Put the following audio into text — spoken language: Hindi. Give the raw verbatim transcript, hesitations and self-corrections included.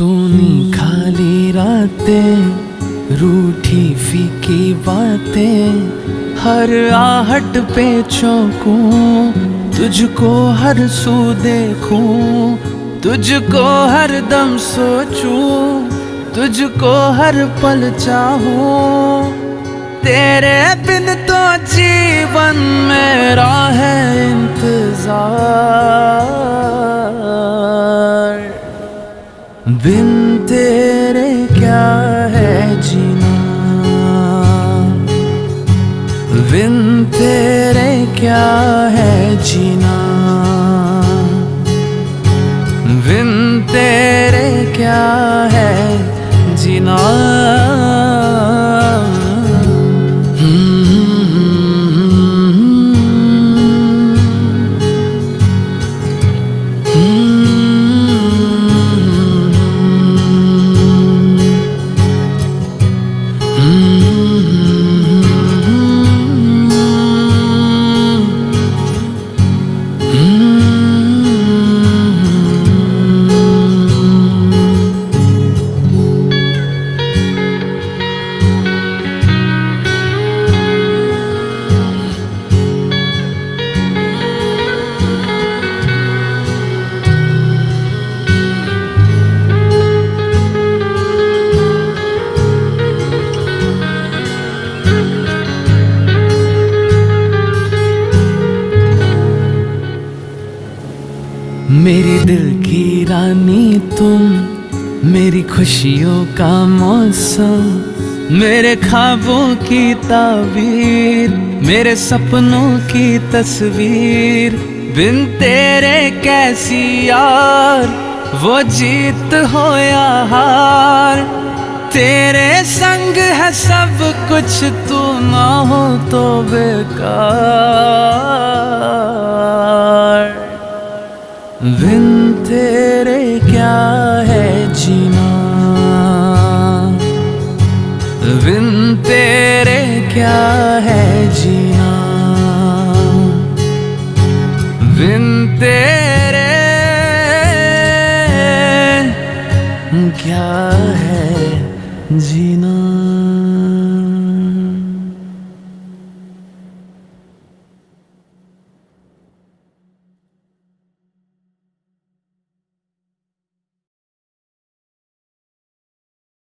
सूनी खाली रातें, रूठी फीकी बातें, हर आहट पे चौंकूं, तुझको हर सू देखूं, तुझको हर दम सोचूं, तुझको हर पल चाहूं। तेरे बिन तो जीवन मेरा है इंतजार, बिन तेरे क्या है जीना, बिन तेरे क्या है जीना, बिन तेरे क्या है जीना। मेरी दिल की रानी तुम, मेरी खुशियों का मौसम, मेरे ख्वाबों की ताबीर, मेरे सपनों की तस्वीर। बिन तेरे कैसी यार, वो जीत हो या हार, तेरे संग है सब कुछ, तू ना हो तो बेकार। बिन तेरे क्या है जीना, बिन तेरे क्या है जीना, बिन तेरे क्या है जीना।